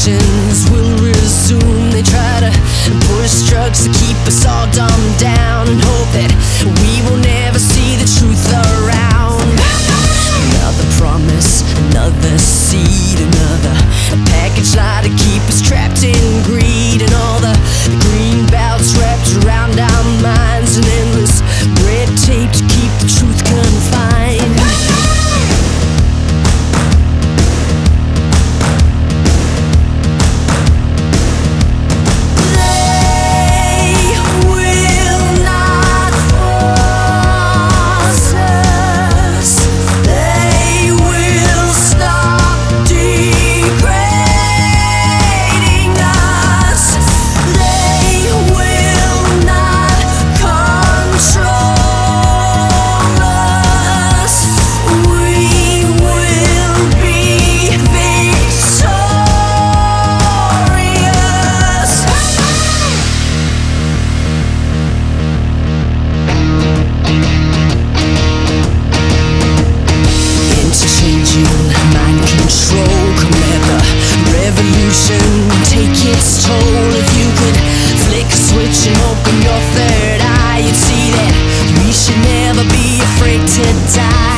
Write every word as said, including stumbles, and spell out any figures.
revolutions will resume. They try to push drugs to keep us all dumbed down and hope that we will never see the truth around. Another promise, another seed, another package lie to keep us trapped in greed, and all the green belts wrapped around our minds, and endless red tape to keep the truth confined. Take its toll. If you could flick a switch and open your third eye, you'd see that we should never be afraid to die.